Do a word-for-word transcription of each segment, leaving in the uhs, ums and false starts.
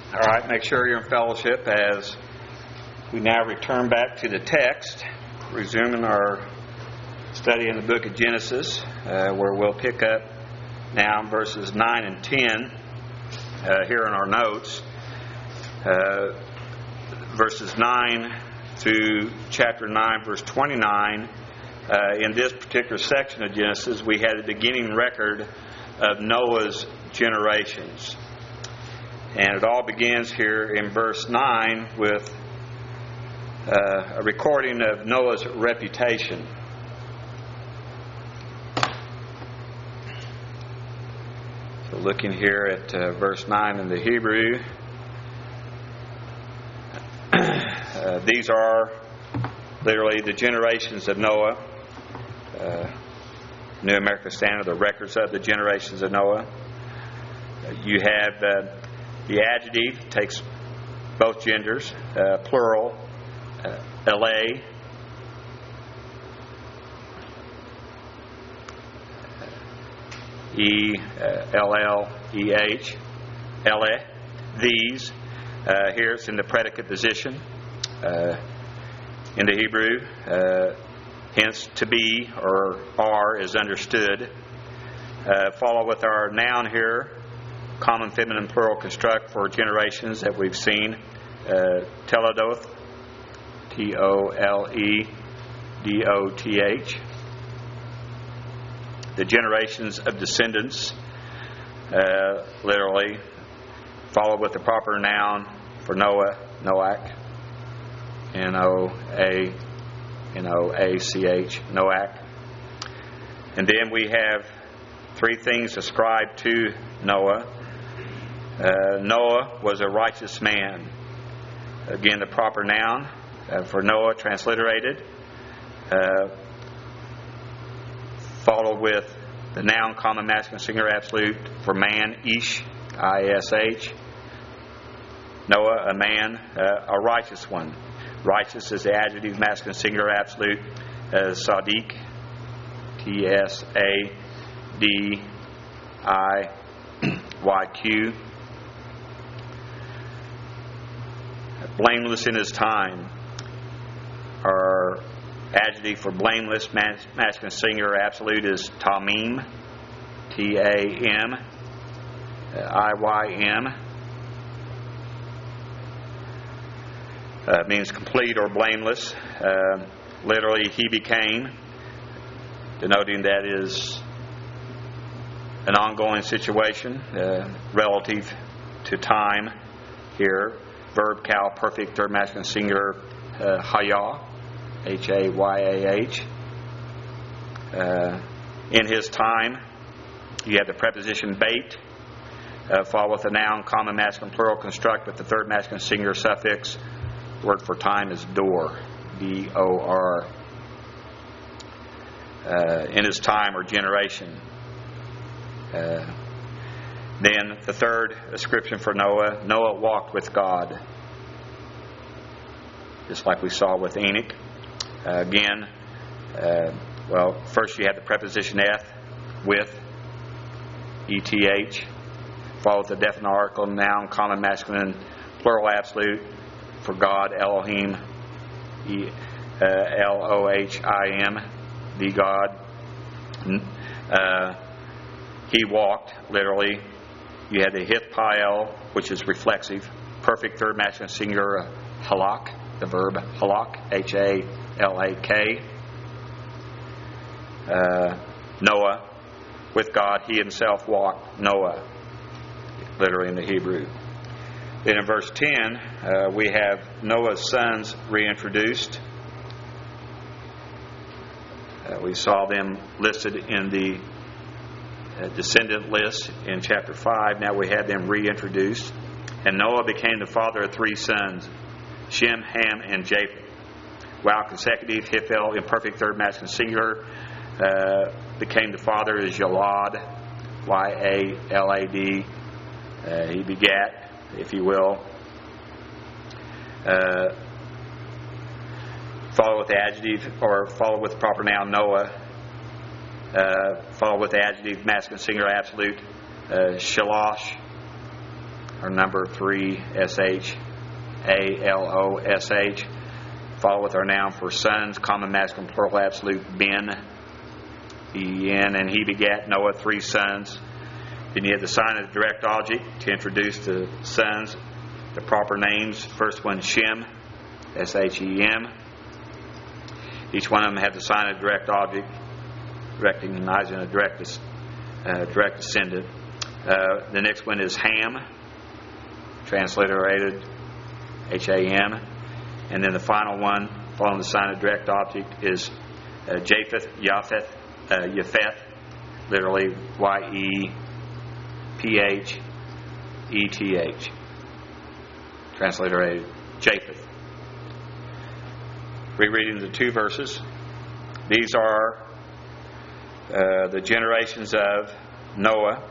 All right, make sure you're in fellowship as we now return back to the text, resuming our study in the book of Genesis, uh, where we'll pick up now in verses nine and ten uh, here in our notes. Uh, verses nine through chapter nine, verse twenty-nine. Uh, in this particular section of Genesis, we had a beginning record of Noah's generations. And it all begins here in verse nine with uh, a recording of Noah's reputation. So looking here at uh, verse nine in the Hebrew, uh, these are literally the generations of Noah. Uh, New American Standard, the records of the generations of Noah. Uh, you have uh, the adjective, takes both genders, uh, plural, uh, ele, E, uh, L L E H, ele, these. Uh, here it's in the predicate position uh, in the Hebrew. Uh, hence, to be or are is understood. Uh, follow with our noun here, common feminine plural construct for generations that we've seen. Uh, teledoth, T O L E D O T H. The generations of descendants, uh, literally, follow with the proper noun for Noah, Noach, N O A N O A C H, Noach. And then we have three things ascribed to Noah. Uh, Noah was a righteous man. Again, the proper noun uh, for Noah, transliterated. Uh, followed with the noun, common masculine singular absolute for man, Ish, I S H. Noah, a man, uh, a righteous one. Righteous is the adjective, masculine singular absolute. Uh, Sadiq, T S A D I Y Q. Blameless in his time. Our adjective for blameless, mas- masculine singular absolute is tamim, T A M I Y M. Uh, means complete or blameless. Uh, literally, he became, denoting that is an ongoing situation uh, relative to time here. Verb cal, perfect, third masculine singular, uh, hayah, H A Y A H. Uh, in his time, you have the preposition bait, uh, followed with the noun, common masculine plural construct with the third masculine singular suffix. The word for time is dor, D O R. Uh, in his time or generation. Uh, then the third description for Noah, Noah walked with God. Just like we saw with Enoch. Uh, again, uh, well, first you have the preposition eth, with, E T H, followed with the definite article, noun, common masculine, plural absolute, for God, Elohim, e, uh, L O H I M, the God. Uh, he walked, literally. You had the hithpael, which is reflexive, perfect third masculine singular, halak, the verb halak, H A L A K. Uh, Noah, with God, he himself walked, Noah, literally in the Hebrew. Then in verse ten, uh, we have Noah's sons reintroduced. Uh, we saw them listed in the uh, descendant list in chapter five. Now we have them reintroduced. And Noah became the father of three sons, Shem, Ham, and Japheth. While consecutive, Hiphel, imperfect third masculine singular, uh, became the father of Jalad, Y A L A D. Uh, he begat, if you will. Uh, follow with the adjective, or follow with the proper noun, Noah. Uh, follow with the adjective, masculine singular absolute, uh, Shalosh. or number three, S H A L O S H. Follow with our noun for sons, common masculine plural absolute, Ben, B E N, and he begat Noah three sons. Then you have the sign of the direct object to introduce the sons, the proper names. First one, Shem, S H E M. Each one of them have the sign of direct object, recognizing a direct, uh, direct descendant. Uh, the next one is Ham, transliterated H A M. And then the final one, following the sign of direct object, is uh, Japheth, Japheth, uh, Japheth, literally Y E P H E T H, transliterated Japheth. Rereading the two verses. These are uh, the generations of Noah.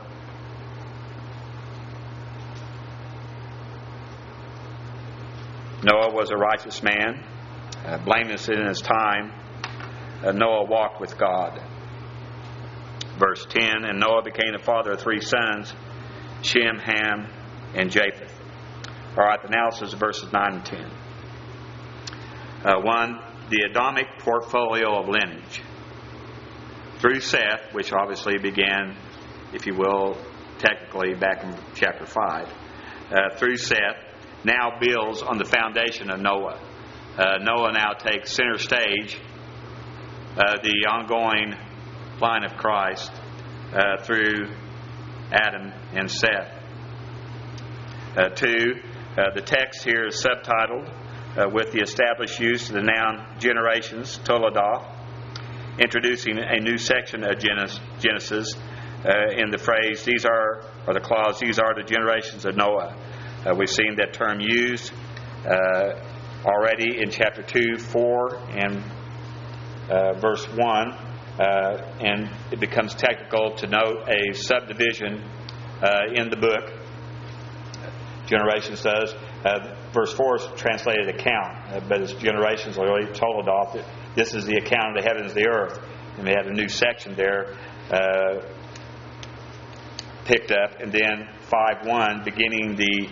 Noah was a righteous man, uh, blameless in his time. Uh, Noah walked with God. Verse ten, and Noah became the father of three sons, Shem, Ham, and Japheth. All right, the analysis of verses nine and ten. Uh, one, the Adamic portfolio of lineage. Through Seth, which obviously began, if you will, technically back in chapter five, uh, through Seth, now builds on the foundation of Noah. Uh, Noah now takes center stage, uh, the ongoing line of Christ uh, through Adam and Seth. Uh, two, uh, the text here is subtitled uh, with the established use of the noun generations, Toledah, introducing a new section of Genesis uh, in the phrase, these are, or the clause, these are the generations of Noah. Uh, we've seen that term used uh, already in chapter two, four, and uh, verse one. Uh, and it becomes technical to note a subdivision uh, in the book. Generations does. Uh, verse four is translated account, uh, but it's generations already told off. This is the account of the heavens and the earth. And we have a new section there uh, picked up. And then five one, beginning the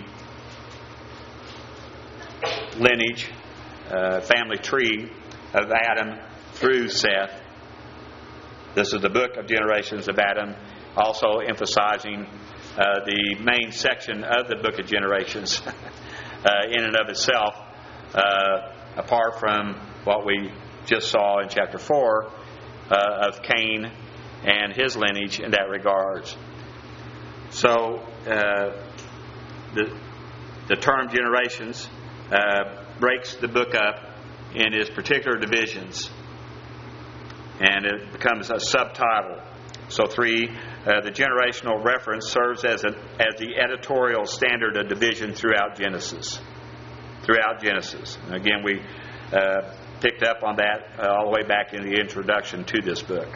lineage, uh, family tree of Adam through Seth. This is the book of generations of Adam, also emphasizing uh, the main section of the book of generations uh, in and of itself, uh, apart from what we just saw in chapter four uh, of Cain and his lineage in that regards. So uh, the the term generations uh, breaks the book up in its particular divisions, and it becomes a subtitle. So three, uh, the generational reference serves as a, as the editorial standard of division throughout Genesis. Throughout Genesis. And again, we uh, picked up on that uh, all the way back in the introduction to this book.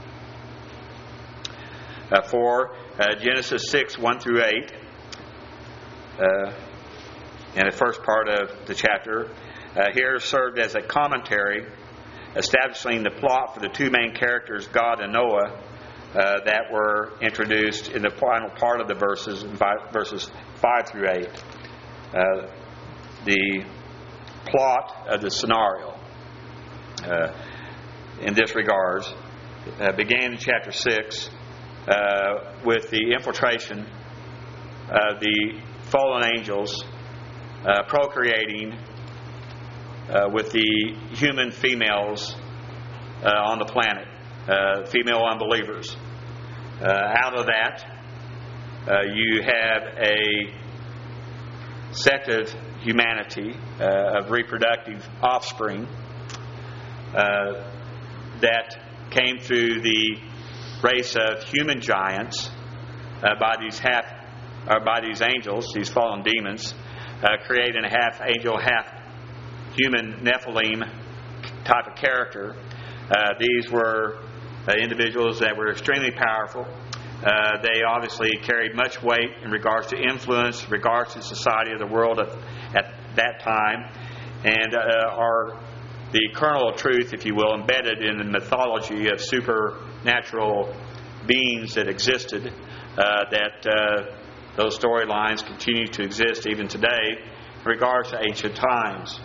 Uh, four, uh, Genesis six, one through eight. Uh, and the first part of the chapter uh, here served as a commentary establishing the plot for the two main characters, God and Noah, uh, that were introduced in the final part of the verses, verses five through eight. Uh, the plot of the scenario uh, in this regards uh, began in chapter six uh, with the infiltration of the fallen angels uh, procreating Uh, with the human females uh, on the planet, uh, female unbelievers. Uh, out of that, uh, you have a sect of humanity, uh, of reproductive offspring, uh, that came through the race of human giants uh, by these half, or by these angels, these fallen demons, uh, creating a half angel, half human Nephilim type of character. Uh, these were uh, individuals that were extremely powerful. Uh, they obviously carried much weight in regards to influence, in regards to society of the world at, at that time, and uh, are the kernel of truth, if you will, embedded in the mythology of supernatural beings that existed, uh, that uh, those storylines continue to exist even today in regards to ancient times.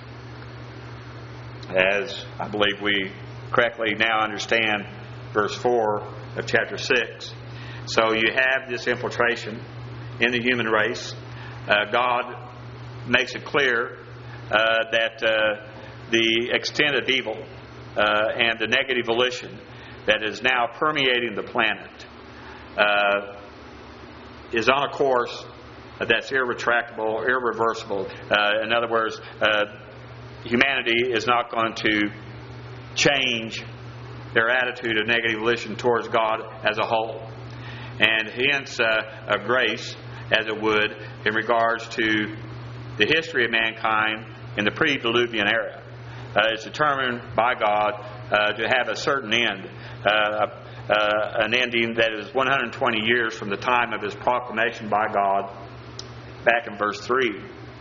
As I believe we correctly now understand verse four of chapter six. So you have this infiltration in the human race. Uh, God makes it clear uh, that uh, the extent of evil uh, and the negative volition that is now permeating the planet uh, is on a course that's irretractable, irreversible. Uh, in other words, uh, humanity is not going to change their attitude of negative volition towards God as a whole. And hence uh, a grace, as it would, in regards to the history of mankind in the pre-Diluvian era. Uh, is determined by God uh, to have a certain end, uh, uh, an ending that is one hundred twenty years from the time of His proclamation by God, back in verse three.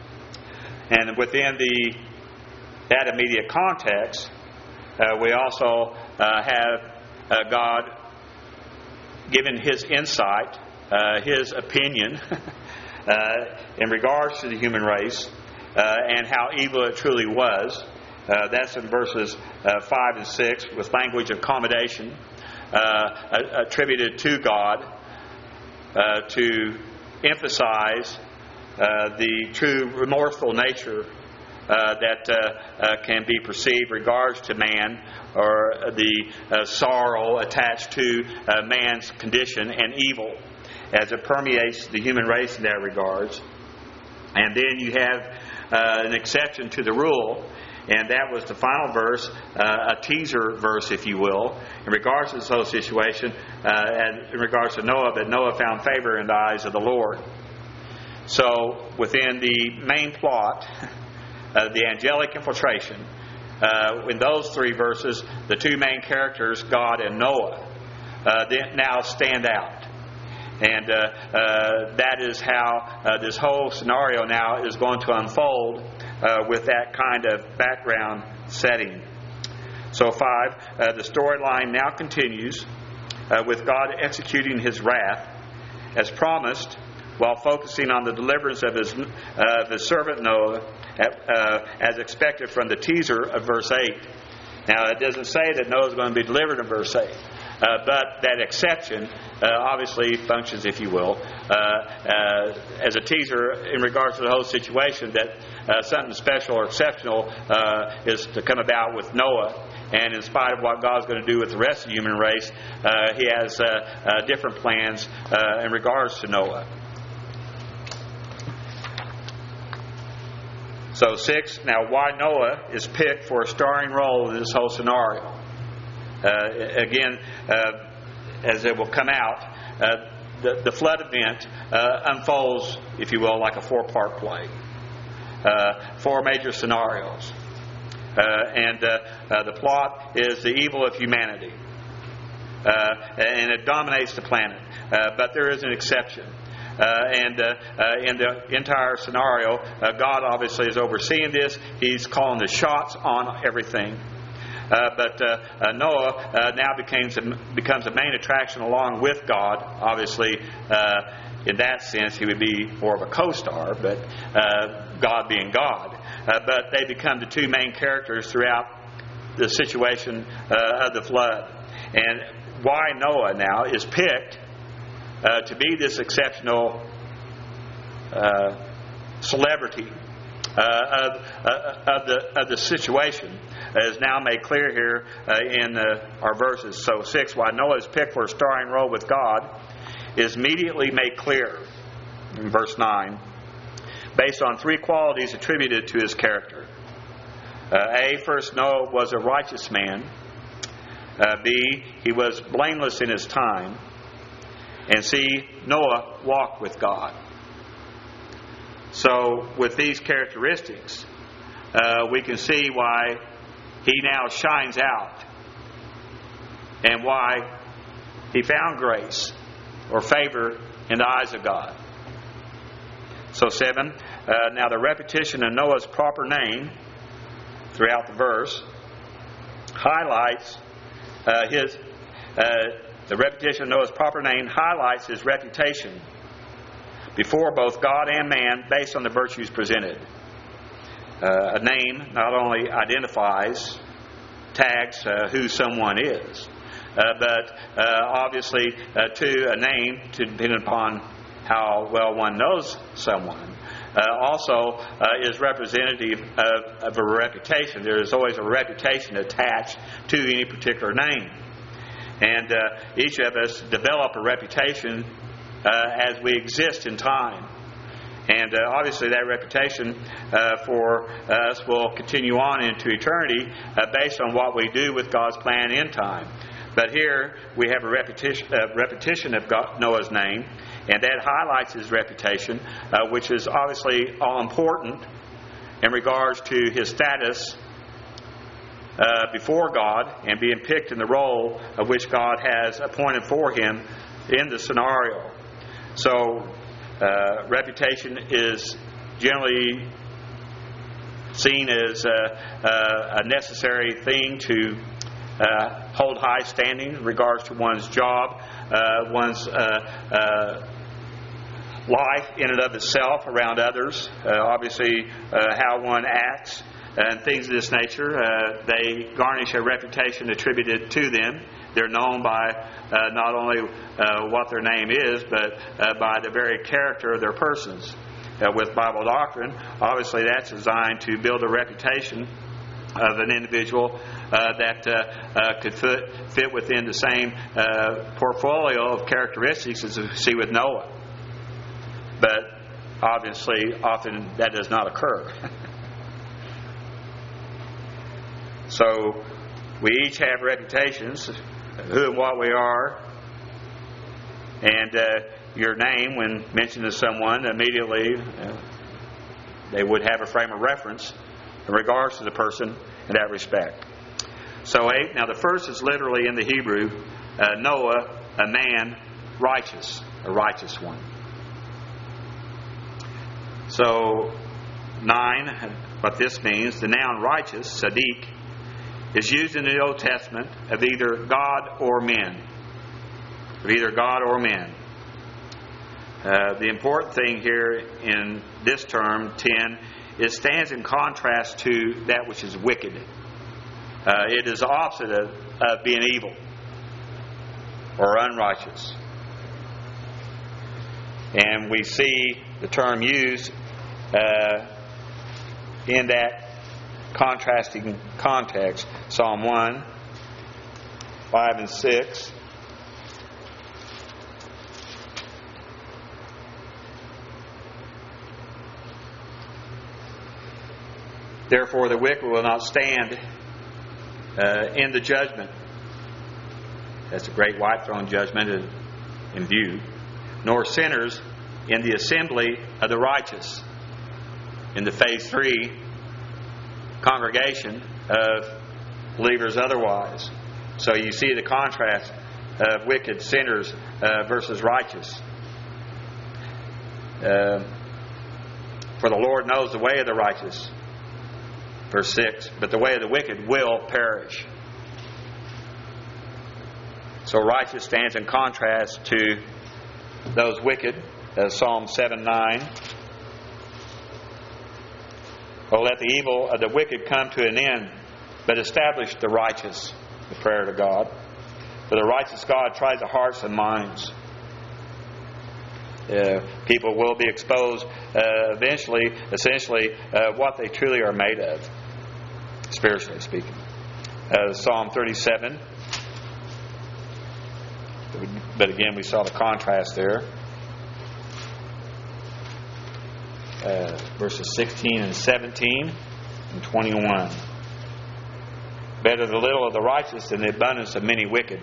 And within the that immediate context, uh, we also uh, have uh, God giving His insight, uh, His opinion uh, in regards to the human race uh, and how evil it truly was. Uh, that's in verses uh, five and six, with language of commendation uh, attributed to God uh, to emphasize uh, the true remorseful nature uh, that uh, uh, can be perceived in regards to man, or the uh, sorrow attached to uh, man's condition and evil as it permeates the human race in that regards. And then you have uh, an exception to the rule. And that was the final verse, uh, a teaser verse, if you will, in regards to this whole situation, uh, and in regards to Noah, that Noah found favor in the eyes of the Lord. So, within the main plot, uh, the angelic infiltration, uh, in those three verses, the two main characters, God and Noah, uh, now stand out. And uh, uh, that is how uh, this whole scenario now is going to unfold uh, with that kind of background setting. So five, uh, the storyline now continues uh, with God executing His wrath as promised, while focusing on the deliverance of His, uh, of his servant Noah uh, as expected from the teaser of verse eight. Now, it doesn't say that Noah is going to be delivered in verse eight. Uh, but that exception uh, obviously functions, if you will, uh, uh, as a teaser in regards to the whole situation, that uh, something special or exceptional uh, is to come about with Noah. And in spite of what God's going to do with the rest of the human race, uh, He has uh, uh, different plans uh, in regards to Noah. So six, now why Noah is picked for a starring role in this whole scenario. Uh, again, uh, as it will come out, uh, the, the flood event uh, unfolds, if you will, like a four-part play. Uh, four major scenarios. Uh, and uh, uh, the plot is the evil of humanity. Uh, and it dominates the planet. Uh, but there is an exception. Uh, and uh, uh, in the entire scenario, uh, God obviously is overseeing this. He's calling the shots on everything. Uh, but uh, uh, Noah uh, now becomes a, becomes a main attraction along with God. Obviously, uh, in that sense, he would be more of a co-star, but uh, God being God. Uh, but they become the two main characters throughout the situation uh, of the flood. And why Noah now is picked uh, to be this exceptional uh, celebrity uh, of, uh, of the of the situation is now made clear here uh, in uh, our verses. So six, why Noah is picked for a starring role with God is immediately made clear in verse nine, based on three qualities attributed to his character. Uh, A, first, Noah was a righteous man. Uh, B, he was blameless in his time. And C, Noah walked with God. So, with these characteristics, uh, we can see why he now shines out and why he found grace or favor in the eyes of God. So seven, uh, now the repetition of Noah's proper name throughout the verse highlights uh, his, uh, the repetition of Noah's proper name highlights his reputation before both God and man based on the virtues presented. Uh, a name not only identifies, tags uh, who someone is, uh, but uh, obviously, uh, to a name, to depend upon how well one knows someone, uh, also uh, is representative of, of a reputation. There is always a reputation attached to any particular name. And uh, each of us develop a reputation uh, as we exist in time. And uh, obviously that reputation uh, for us will continue on into eternity uh, based on what we do with God's plan in time. But here we have a repetition, uh, repetition of God, Noah's name, and that highlights his reputation, uh, which is obviously all important in regards to his status uh, before God and being picked in the role of which God has appointed for him in the scenario. So, uh, reputation is generally seen as uh, uh, a necessary thing to uh, hold high standing in regards to one's job, uh, one's uh, uh, life in and of itself around others, uh, obviously uh, how one acts and things of this nature. Uh, they garnish a reputation attributed to them. They're known by uh, not only uh, what their name is, but uh, by the very character of their persons. Uh, with Bible doctrine, obviously that's designed to build a reputation of an individual uh, that uh, uh, could fit, fit within the same uh, portfolio of characteristics as we see with Noah. But obviously, often that does not occur. So, we each have reputations, who and what we are, and uh, your name, when mentioned to someone, immediately uh, they would have a frame of reference in regards to the person in that respect. So, eight, now the first is literally in the Hebrew, uh, Noah, a man righteous, a righteous one. So, nine, what this means, the noun righteous, Sadiq, is used in the Old Testament of either God or men. Of either God or men. Uh, the important thing here in this term, ten, it stands in contrast to that which is wicked. Uh, it is the opposite of, of being evil or unrighteous. And we see the term used uh, in that contrasting context. Psalm one, five and six. Therefore the wicked will not stand uh, in the judgment. That's a great white throne judgment in, in view. Nor sinners in the assembly of the righteous. In the phase three congregation of believers otherwise. So you see the contrast of wicked sinners uh, versus righteous. Uh, For the Lord knows the way of the righteous. Verse six, but the way of the wicked will perish. So righteous stands in contrast to those wicked, as Psalm seven nine. Oh, let the evil of the wicked come to an end, but establish the righteous, the prayer to God. For the righteous God tries the hearts and minds. Uh, people will be exposed uh, eventually, essentially, uh, what they truly are made of, spiritually speaking. Uh, Psalm thirty-seven. But again, we saw the contrast there. Uh, verses sixteen and seventeen and twenty-one. Better the little of the righteous than the abundance of many wicked.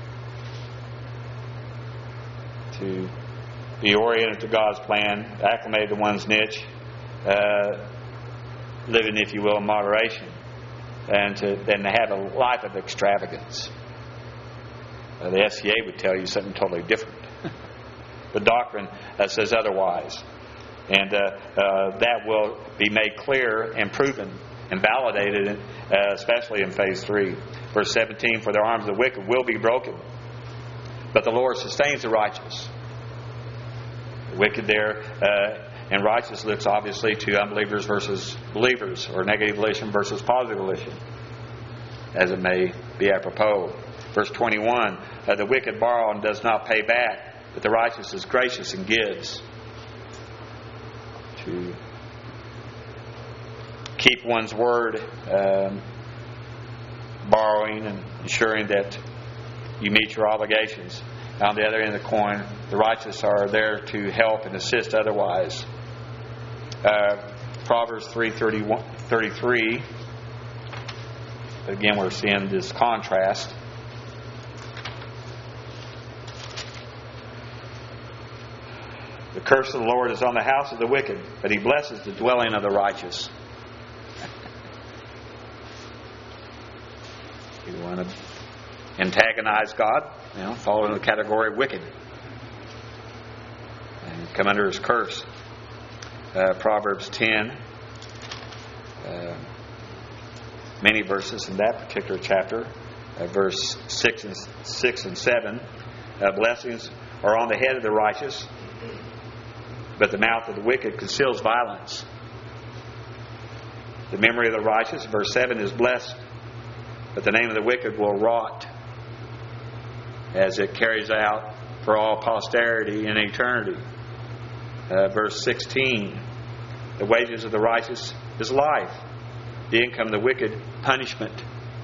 To be oriented to God's plan, acclimated to one's niche, uh, living, if you will, in moderation, and to then to have a life of extravagance. Uh, the S C A would tell you something totally different. The doctrine uh, says otherwise. And uh, uh, that will be made clear and proven and validated, uh, especially in phase three. Verse seventeen, for the arms of the wicked will be broken, but the Lord sustains the righteous. The wicked there, uh, and righteous looks obviously to unbelievers versus believers, or negative volition versus positive volition, as it may be apropos. Verse twenty-one, uh, the wicked borrow and does not pay back, but the righteous is gracious and gives. To keep one's word, um, borrowing and ensuring that you meet your obligations. On the other end of the coin, the righteous are there to help and assist otherwise. Uh, Proverbs three thirty-three. Again, we're seeing this contrast. The curse of the Lord is on the house of the wicked, but He blesses the dwelling of the righteous. You want to antagonize God, you know, fall into the category of wicked and come under His curse. Uh, Proverbs ten, uh, many verses in that particular chapter, uh, verse six and six and seven. Uh, blessings are on the head of the righteous, but the mouth of the wicked conceals violence. The memory of the righteous, verse seven, is blessed, but the name of the wicked will rot as it carries out for all posterity in eternity. Uh, verse sixteen, the wages of the righteous is life, the income of the wicked, punishment.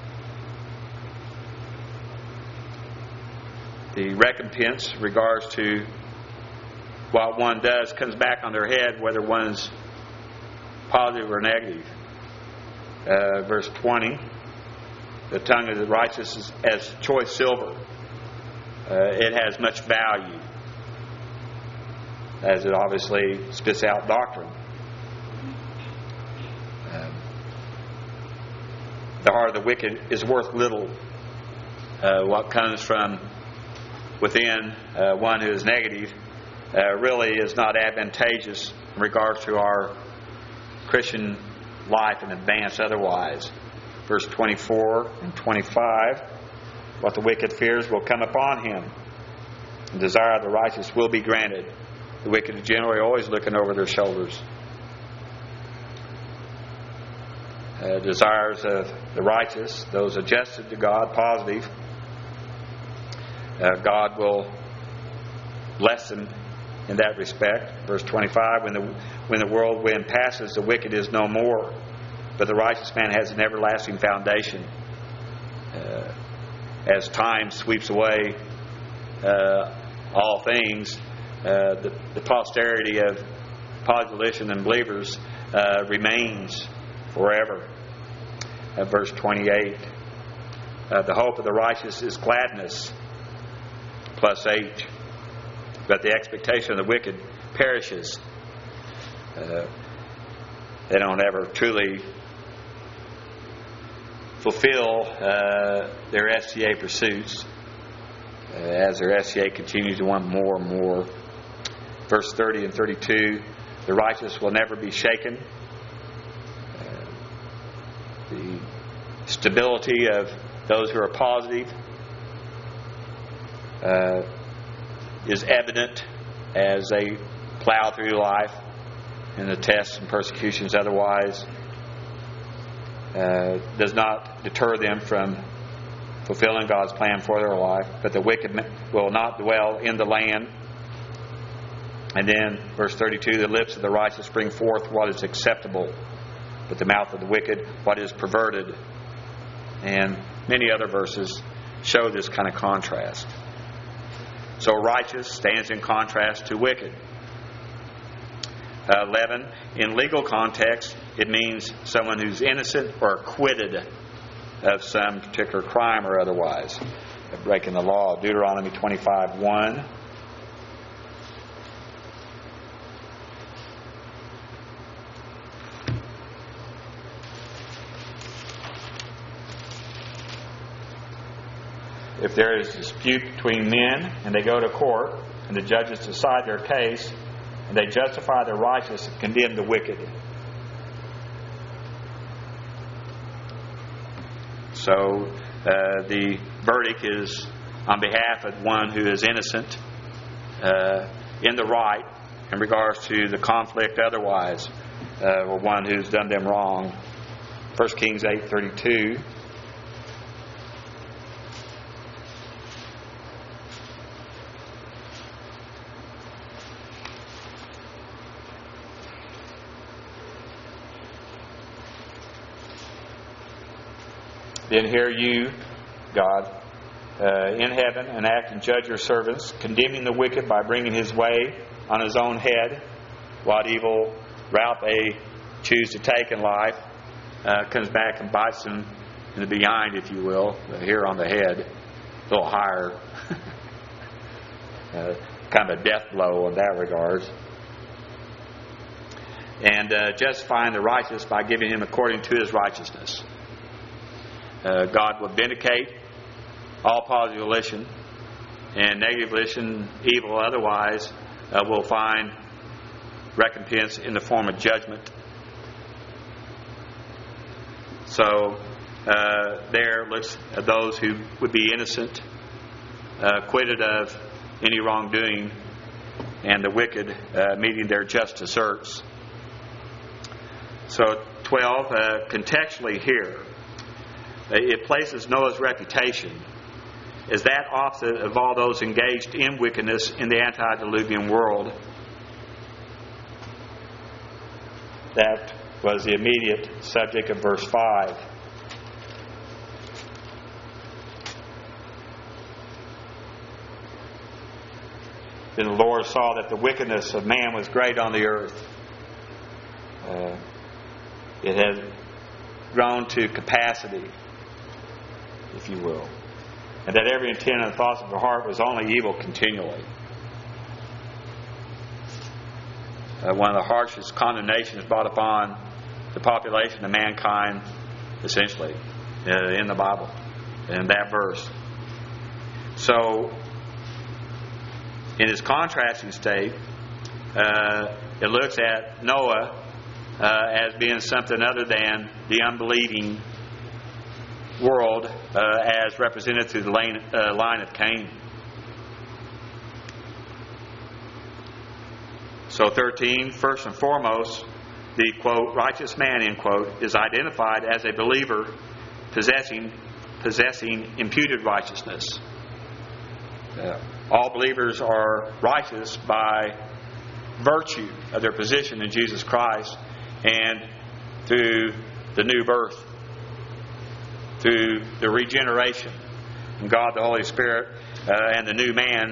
The recompense regards to what one does comes back on their head, whether one's positive or negative. Uh, verse twenty, the tongue of the righteous is as choice silver. Uh, it has much value, as it obviously spits out doctrine. Um, the heart of the wicked is worth little. Uh, what comes from within uh, one who is negative uh, really is not advantageous in regards to our Christian life and advance otherwise. Verse twenty-four and twenty-five, what the wicked fears will come upon him. The desire of the righteous will be granted. The wicked are generally always looking over their shoulders. Uh, desires of the righteous, those adjusted to God, positive, uh, God will bless them in that respect. Verse twenty-five, when the when the whirlwind passes, the wicked is no more, but the righteous man has an everlasting foundation. Uh, as time sweeps away uh, all things, uh, the, the posterity of positive and believers uh, remains forever. Uh, verse twenty-eight, uh, the hope of the righteous is gladness, plus eight, but the expectation of the wicked perishes. Uh, they don't ever truly fulfill uh, their S C A pursuits, uh, as their S C A continues to want more and more. Verse thirty and thirty-two, the righteous will never be shaken. Uh, the stability of those who are positive uh, is evident as they plow through life in the tests and persecutions otherwise. Uh, does not deter them from fulfilling God's plan for their life, but the wicked will not dwell in the land. And then verse thirty-two, the lips of the righteous bring forth what is acceptable, but the mouth of the wicked what is perverted. And many other verses show this kind of contrast. So righteous stands in contrast to wicked. Uh, eleven, in legal context, it means someone who's innocent or acquitted of some particular crime or otherwise, of breaking the law. Deuteronomy twenty-five one. If there is a dispute between men and they go to court and the judges decide their case and they justify the righteous and condemn the wicked. So uh, the verdict is on behalf of one who is innocent, uh, in the right, in regards to the conflict otherwise, uh, or one who's done them wrong. First Kings eight thirty-two. Then hear you, God, uh, in heaven, and act and judge your servants, condemning the wicked by bringing his way on his own head. What evil route they choose to take in life uh, comes back and bites them in the behind, if you will, here on the head, a little higher. uh, kind of a death blow in that regard. And uh, justifying the righteous by giving him according to his righteousness. Uh, God will vindicate all positive volition, and negative volition, evil otherwise, uh, will find recompense in the form of judgment. So uh, there looks at those who would be innocent, uh, acquitted of any wrongdoing, and the wicked uh, meeting their just deserts. So twelve, uh, contextually here, it places Noah's reputation as that opposite of all those engaged in wickedness in the antediluvian world. That was the immediate subject of verse five. Then the Lord saw that the wickedness of man was great on the earth. Uh, it had grown to capacity, if you will, and that every intent and thoughts of the heart was only evil continually. Uh, one of the harshest condemnations brought upon the population of mankind, essentially, uh, in the Bible, in that verse. So, in its contrasting state, uh, it looks at Noah uh, as being something other than the unbelieving world uh, as represented through the line, uh, line of Cain. So thirteen, first and foremost, the, quote, righteous man, end quote, is identified as a believer possessing possessing imputed righteousness. Uh, all believers are righteous by virtue of their position in Jesus Christ and through the new birth, through the regeneration and God the Holy Spirit uh, and the new man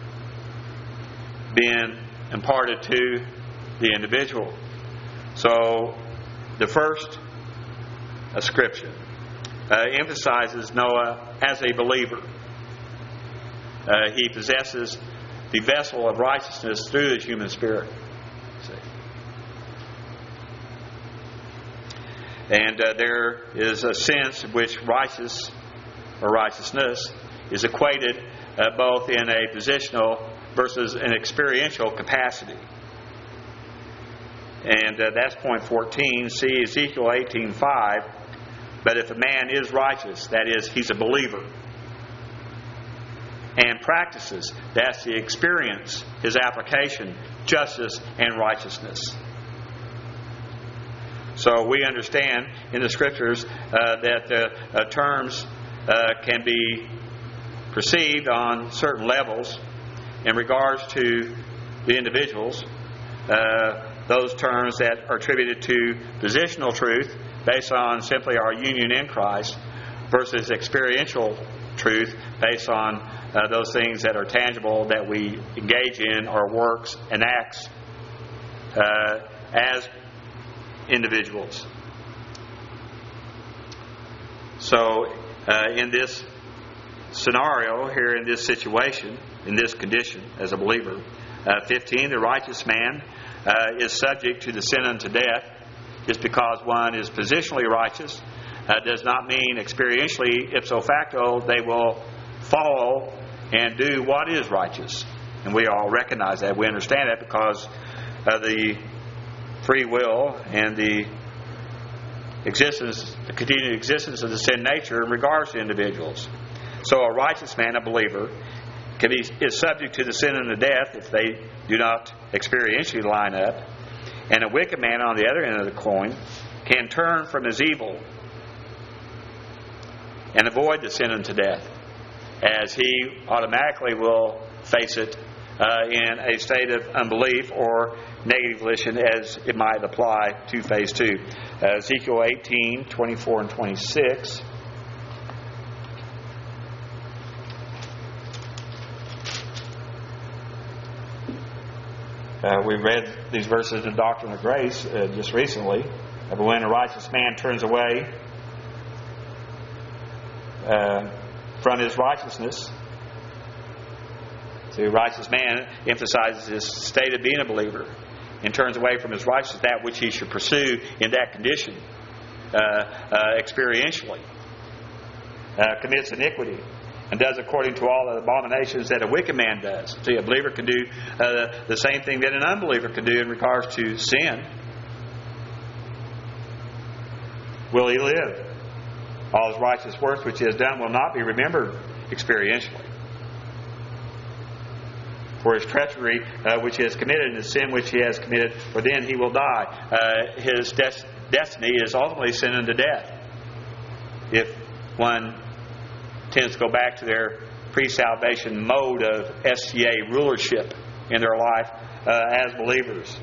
being imparted to the individual. So the first ascription uh, emphasizes Noah as a believer. Uh, he possesses the vessel of righteousness through the human spirit. See? And uh, there is a sense in which righteous or righteousness is equated uh, both in a positional versus an experiential capacity. And uh, that's point fourteen. See Ezekiel eighteen five. But if a man is righteous, that is, he's a believer, and practices, that's the experience, his application, justice and righteousness. So we understand in the Scriptures uh, that the uh, terms uh, can be perceived on certain levels in regards to the individuals. Uh, those terms that are attributed to positional truth based on simply our union in Christ versus experiential truth based on uh, those things that are tangible that we engage in, our works and acts uh, as individuals. So uh, in this scenario here, in this situation, in this condition as a believer, uh, fifteen, the righteous man uh, is subject to the sin unto death. Just because one is positionally righteous uh, does not mean experientially, ipso facto, they will follow and do what is righteous. And we all recognize that. We understand that because of the free will and the existence, the continued existence of the sin nature in regards to individuals. So a righteous man, a believer, can be, is subject to the sin and the death if they do not experientially line up. And a wicked man, on the other end of the coin, can turn from his evil and avoid the sin unto death, as he automatically will face it uh, in a state of unbelief or negative volition, as it might apply to phase two. Uh, Ezekiel eighteen, twenty-four and twenty-six. Uh, we read these verses in Doctrine of Grace uh, just recently. Uh, but when a righteous man turns away uh, from his righteousness, the righteous man emphasizes his state of being a believer and turns away from his righteousness, that which he should pursue in that condition, uh, uh, experientially, uh, commits iniquity, and does according to all the abominations that a wicked man does. See, a believer can do uh, the same thing that an unbeliever can do in regards to sin. Will he live? All his righteous works which he has done will not be remembered experientially. For his treachery uh, which he has committed, and his sin which he has committed, for then he will die. Uh, his des- destiny is ultimately sin unto death. If one tends to go back to their pre-salvation mode of S C A rulership in their life uh, as believers.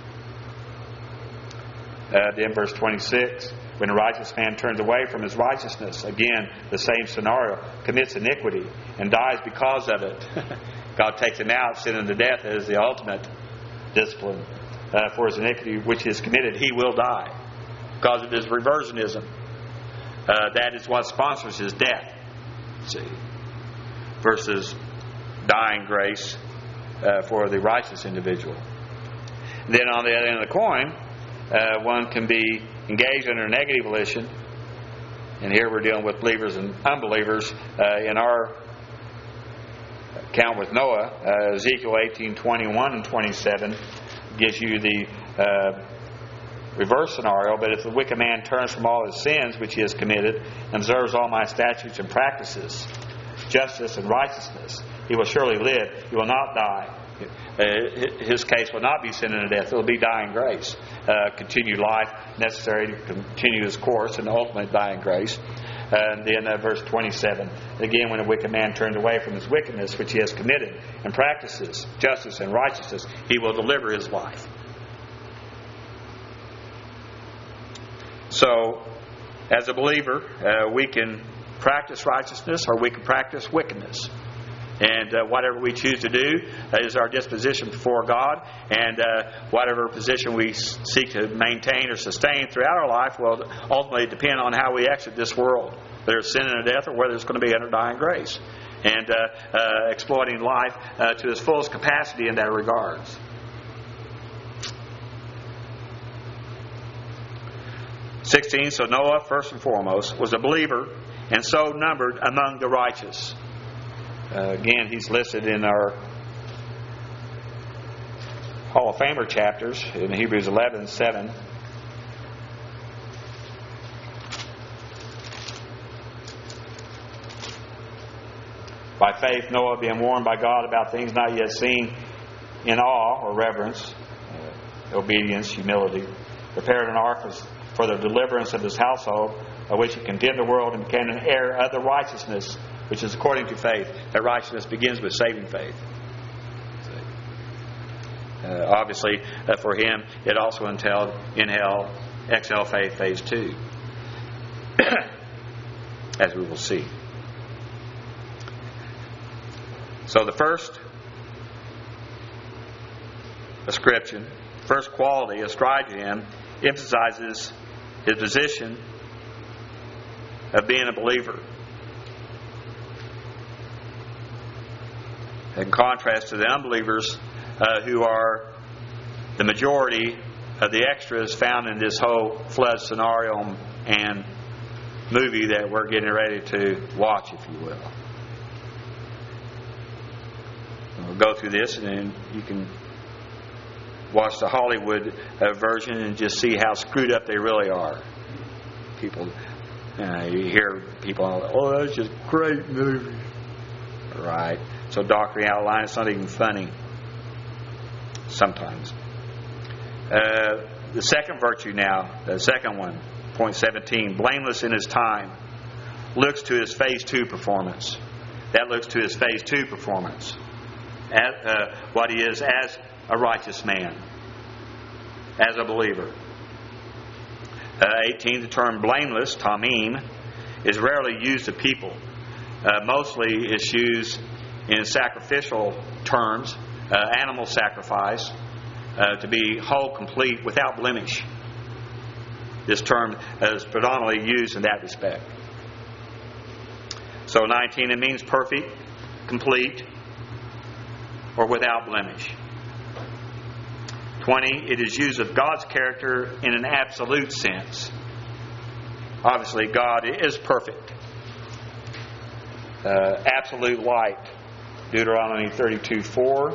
Uh, then verse twenty-six, when a righteous man turns away from his righteousness, again, the same scenario, commits iniquity and dies because of it. God takes him out, sin unto death as the ultimate discipline uh, for his iniquity which is committed. He will die because of his reversionism. Uh, that is what sponsors his death. See, versus dying grace uh, for the righteous individual. And then on the other end of the coin, uh, one can be engaged under negative volition, and here we're dealing with believers and unbelievers. Uh, in our account with Noah, uh, Ezekiel eighteen, twenty-one and twenty-seven gives you the uh, reverse scenario. But if the wicked man turns from all his sins which he has committed and observes all my statutes and practices justice and righteousness, he will surely live. He will not die. Uh, his case will not be sin unto death. It will be dying grace. Uh, continued life necessary to continue his course, and ultimately dying grace. And then uh, verse twenty-seven. Again, when a wicked man turns away from his wickedness which he has committed and practices justice and righteousness, he will deliver his life. So, as a believer, uh, we can practice righteousness or we can practice wickedness. And uh, whatever we choose to do uh, is our disposition before God. And uh, whatever position we seek to maintain or sustain throughout our life will ultimately depend on how we exit this world. Whether it's sin and death or whether it's going to be under dying grace. And uh, uh, exploiting life uh, to its fullest capacity in that regards. sixteen, so Noah, first and foremost, was a believer and so numbered among the righteous. Uh, again, he's listed in our Hall of Famer chapters in Hebrews eleven, seven. By faith, Noah, being warned by God about things not yet seen, in awe or reverence, uh, obedience, humility, prepared an ark for the deliverance of his household, by which he condemned the world and became an heir of the righteousness, which is according to faith. That righteousness begins with saving faith. Uh, obviously, uh, for him, it also entailed inhale, exhale faith, phase two. As we will see. So the first ascription, first quality ascribed to him, emphasizes his position of being a believer. In contrast to the unbelievers uh, who are the majority of the extras found in this whole flood scenario and movie that we're getting ready to watch, if you will. We'll go through this and then you can watch the Hollywood uh, version and just see how screwed up they really are. People, uh, you hear people, oh, that's just a great movie. Right. so doctrinally outlined, it's not even funny sometimes. Uh, the second virtue now, the second one, point seventeen, blameless in his time, looks to his phase two performance. That looks to his phase two performance. As, uh, what he is as a righteous man, as a believer. Uh, eighteen, the term blameless, tamim, is rarely used of people. Uh, mostly it's used in sacrificial terms, uh, animal sacrifice, uh, to be whole, complete, without blemish. This term is predominantly used in that respect. So nineteen, it means perfect, complete, or without blemish. twenty, it is used of God's character in an absolute sense. Obviously, God is perfect. Uh, absolute light. Deuteronomy thirty-two four.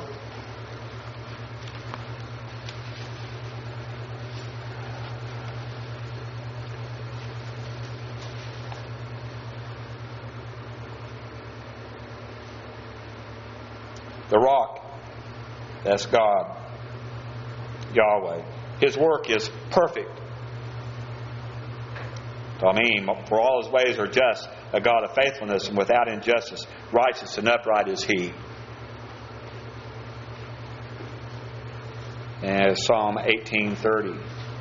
The rock, that's God, Yahweh. His work is perfect. I mean, for all his ways are just, a God of faithfulness and without injustice, righteous and upright is he. And Psalm eighteen thirty.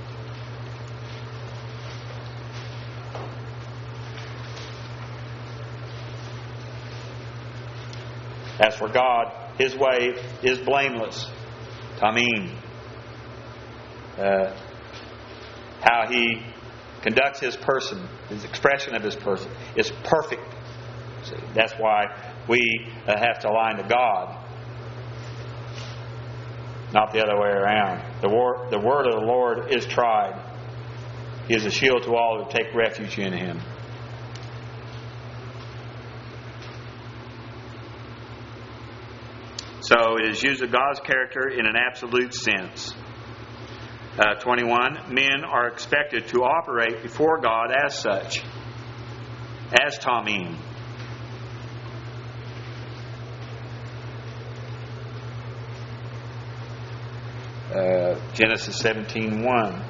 As for God, his way is blameless. Tamim. Uh, how he conducts his person, his expression of his person, is perfect. See, that's why we uh, have to align to God, not the other way around. The word, the word of the Lord is tried. He is a shield to all who take refuge in him. So it is used of God's character in an absolute sense. Uh, twenty-one, men are expected to operate before God as such, as Tamim. Uh, Genesis seventeen one.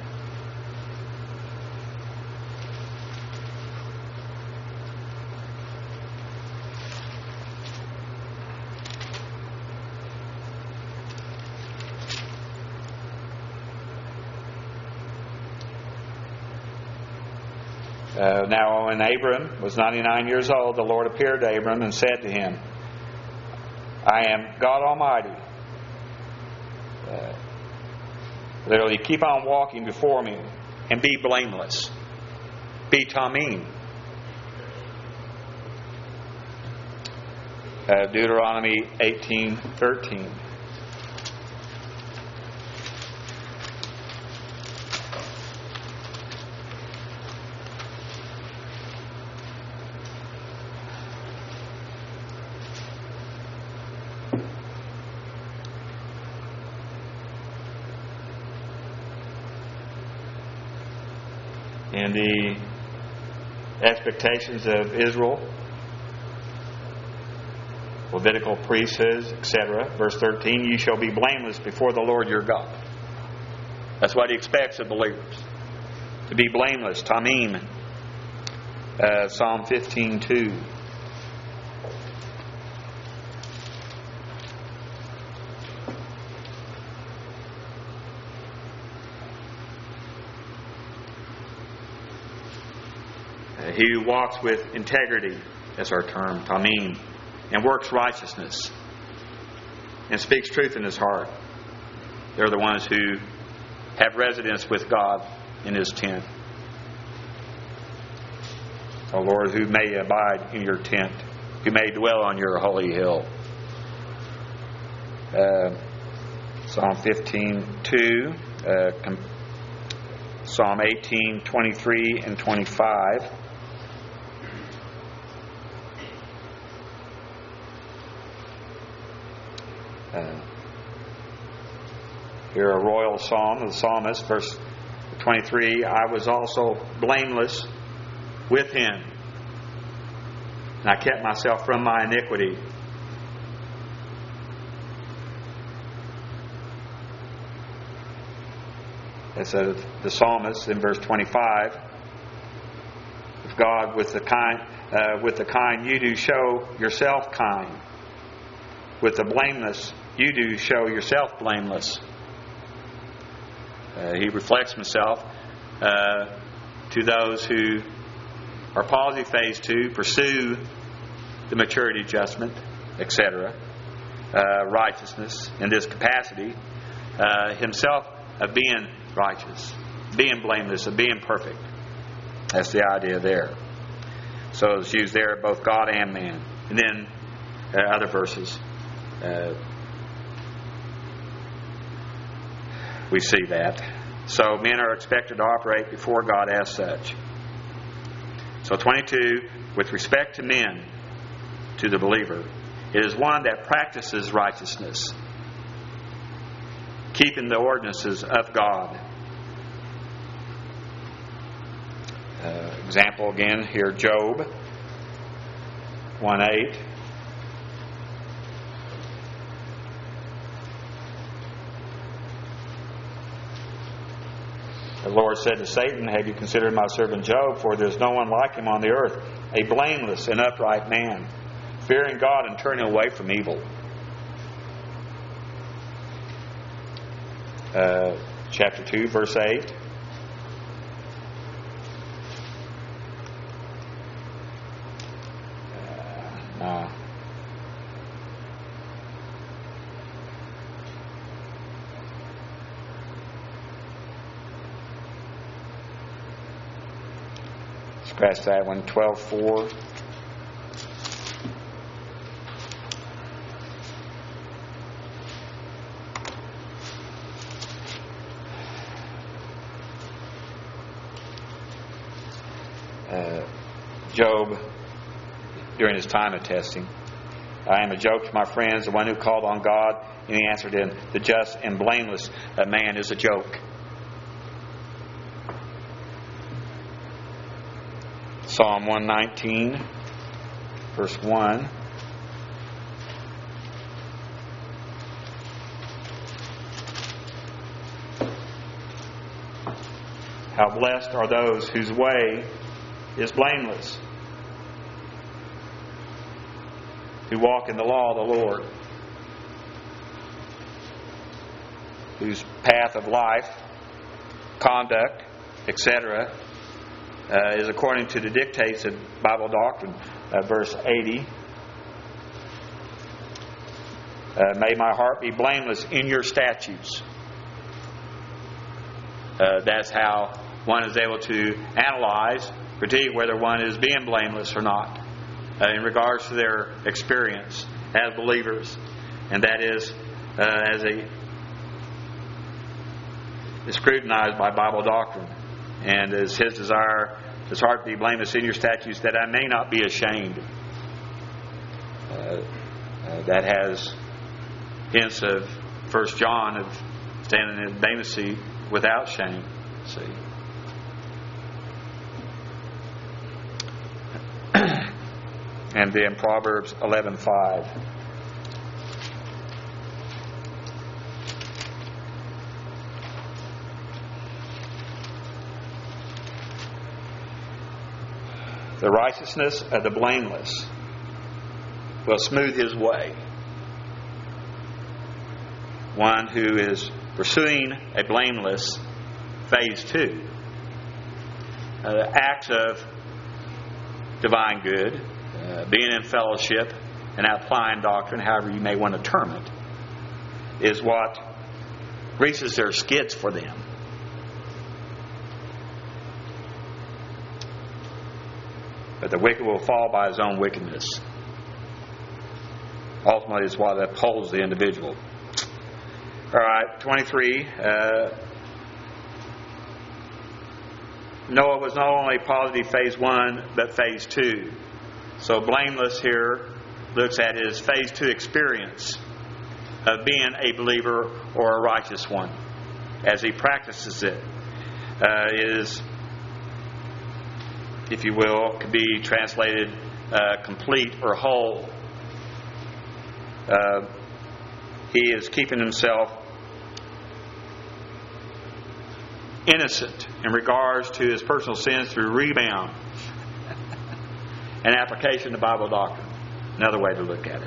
Uh, now when Abram was ninety-nine years old, the Lord appeared to Abram and said to him, I am God Almighty. Uh, literally, keep on walking before me and be blameless. Be Tamim. Uh, Deuteronomy eighteen thirteen. In the expectations of Israel, Levitical priesthoods, et cetera. Verse thirteen, you shall be blameless before the Lord your God. That's what he expects of believers. To be blameless, Tamim. Uh, Psalm fifteen two. He who walks with integrity, that's our term, Tamim, and works righteousness, and speaks truth in his heart. They're the ones who have residence with God in his tent. O Lord, who may abide in your tent, who may dwell on your holy hill. Uh, Psalm fifteen two, uh, com- Psalm eighteen twenty-three and twenty-five. Uh, here a royal psalm of the psalmist, verse twenty-three, I was also blameless with him, and I kept myself from my iniquity. It says the psalmist in verse twenty-five, "If God with the kind, uh, with the kind you do show yourself kind. With the blameless you do show yourself blameless." Uh, he reflects himself uh, to those who are positive phase two, pursue the maturity adjustment, et cetera, uh, righteousness in this capacity, uh, himself of being righteous, being blameless, of being perfect. That's the idea there. So it's used there both God and man. And then uh, other verses, uh, we see that. So men are expected to operate before God as such. So twenty-two, with respect to men, to the believer, it is one that practices righteousness, keeping the ordinances of God. Uh, example again here, Job one eight. The Lord said to Satan, "Have you considered my servant Job? For there is no one like him on the earth, a blameless and upright man, fearing God and turning away from evil." Uh, chapter two, verse eight. Uh, no. Scratch that one. twelve four. Uh, Job, during his time of testing, "I am a joke to my friends, the one who called on God." And he answered him, "The just and blameless man is a joke." Psalm one nineteen, verse one. "How blessed are those whose way is blameless, who walk in the law of the Lord, whose path of life, conduct, et cetera, uh, is according to the dictates of Bible doctrine." Uh, verse eighty. Uh, "May my heart be blameless in your statutes." Uh, that's how one is able to analyze, critique whether one is being blameless or not uh, in regards to their experience as believers. And that is uh, as a is scrutinized by Bible doctrine. And is his desire, his heart to be blameless in your statutes, that I may not be ashamed. Uh, uh, that has hints of First John of standing in Bema seat without shame. See. And then Proverbs eleven five. "The righteousness of the blameless will smooth his way." One who is pursuing a blameless, phase two, uh, acts of divine good, uh, being in fellowship and applying doctrine, however you may want to term it, is what greases their skids for them. But the wicked will fall by his own wickedness. Ultimately, it's what upholds the individual. All right, twenty-three. Uh, Noah was not only positive phase one, but phase two. So blameless here looks at his phase two experience of being a believer or a righteous one as he practices it. Uh, is, if you will, could be translated uh, complete or whole. Uh, he is keeping himself innocent in regards to his personal sins through rebound and application of Bible doctrine. Another way to look at it.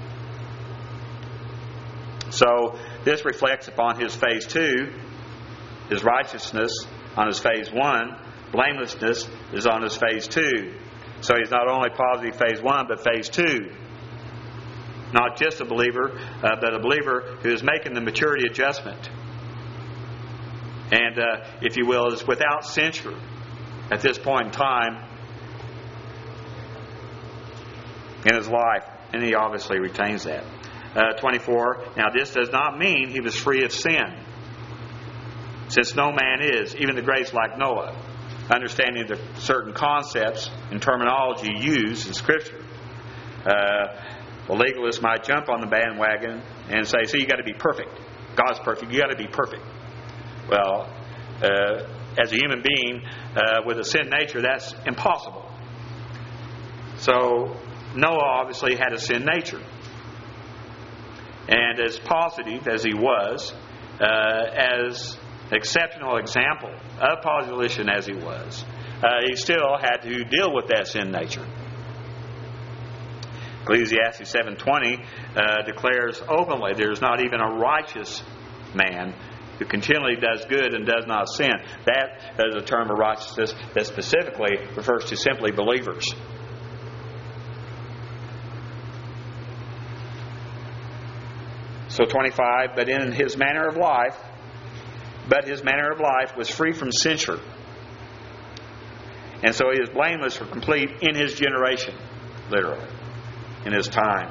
So this reflects upon his phase two, his righteousness on his phase one, blamelessness is on his phase two. So he's not only positive phase one, but phase two. Not just a believer, uh, but a believer who is making the maturity adjustment. And, uh, if you will, is without censure at this point in time in his life. And he obviously retains that. Uh, twenty-four, now this does not mean he was free of sin, since no man is, even the greatest like Noah, understanding the certain concepts and terminology used in Scripture. Uh, the legalist might jump on the bandwagon and say, see, you got to be perfect. God's perfect. You got to be perfect. Well, uh, as a human being uh, with a sin nature, that's impossible. So Noah obviously had a sin nature. And as positive as he was, uh, as an exceptional example of position as he was, uh, he still had to deal with that sin nature. Ecclesiastes seven twenty uh, declares openly there's not even a righteous man who continually does good and does not sin. That is a term of righteousness that specifically refers to simply believers. So twenty-five, but in his manner of life, but his manner of life was free from censure. And so he is blameless or complete in his generation, literally, in his time.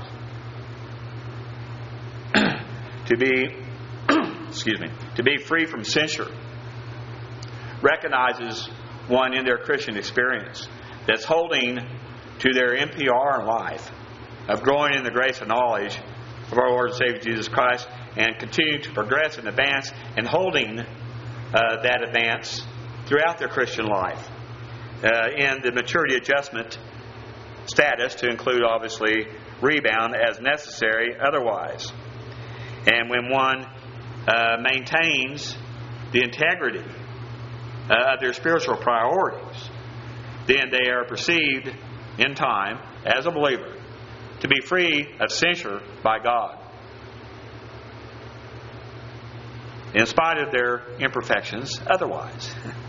to be, excuse me, to be free from censure recognizes one in their Christian experience that's holding to their N P R in life of growing in the grace and knowledge of our Lord and Savior Jesus Christ, and continue to progress and advance, and holding uh, that advance throughout their Christian life uh, in the maturity adjustment status, to include obviously rebound as necessary otherwise. And when one uh, maintains the integrity uh, of their spiritual priorities, then they are perceived in time as a believer to be free of censure by God, in spite of their imperfections otherwise.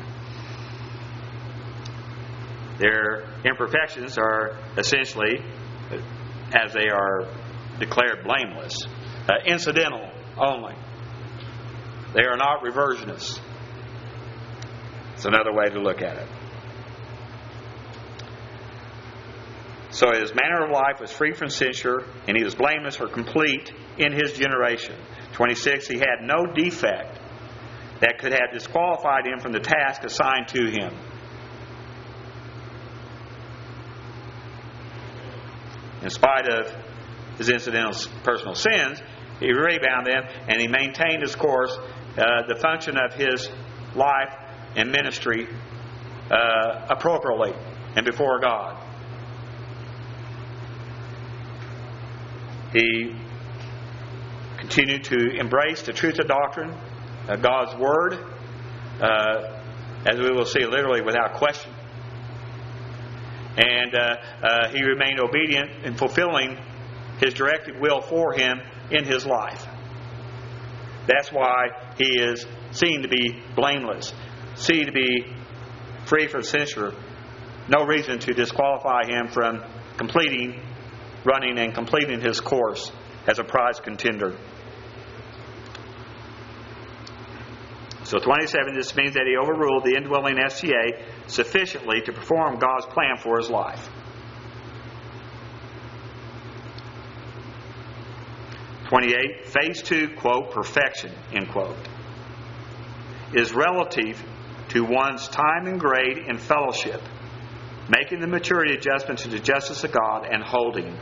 Their imperfections are essentially, as they are declared blameless, uh, incidental only. They are not reversionists. It's another way to look at it. So his manner of life was free from censure, and he was blameless or complete in his generation. twenty-six, he had no defect that could have disqualified him from the task assigned to him. In spite of his incidental personal sins, he rebounded them, and he maintained his course, uh, the function of his life and ministry uh, appropriately and before God. He continued to embrace the truth of doctrine, uh, God's Word, uh, as we will see, literally without question. And uh, uh, he remained obedient in fulfilling His directed will for him in his life. That's why he is seen to be blameless, seen to be free from censure. No reason to disqualify him from completing, running and completing his course as a prize contender. So twenty-seven, this means that he overruled the indwelling S T A sufficiently to perform God's plan for his life. twenty-eight, phase two, quote, perfection, end quote, is relative to one's time and grade in fellowship, making the maturity adjustment to the justice of God and holding.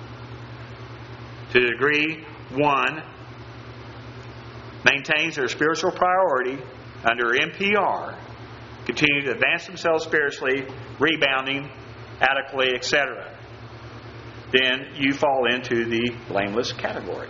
To the degree one maintains their spiritual priority under M P R, continue to advance themselves spiritually, rebounding adequately, et cetera, then you fall into the blameless category.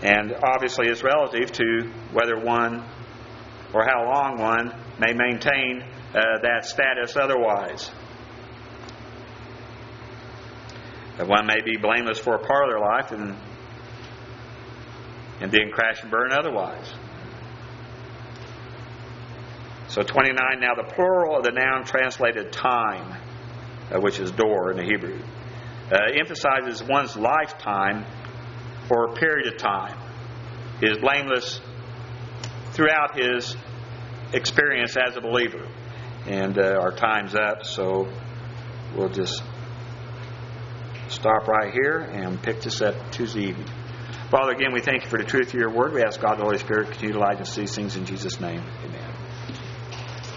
And obviously it's relative to whether one or how long one may maintain uh, that status otherwise. That one may be blameless for a part of their life and, and then crash and burn otherwise. So twenty-nine, now the plural of the noun translated time, uh, which is dor in the Hebrew, uh, emphasizes one's lifetime for a period of time. He is blameless throughout his experience as a believer. And uh, our time's up, so we'll just stop right here and pick this up Tuesday evening. Father, again, we thank you for the truth of your word. We ask God, the Holy Spirit, continue to light us these things in Jesus' name. Amen.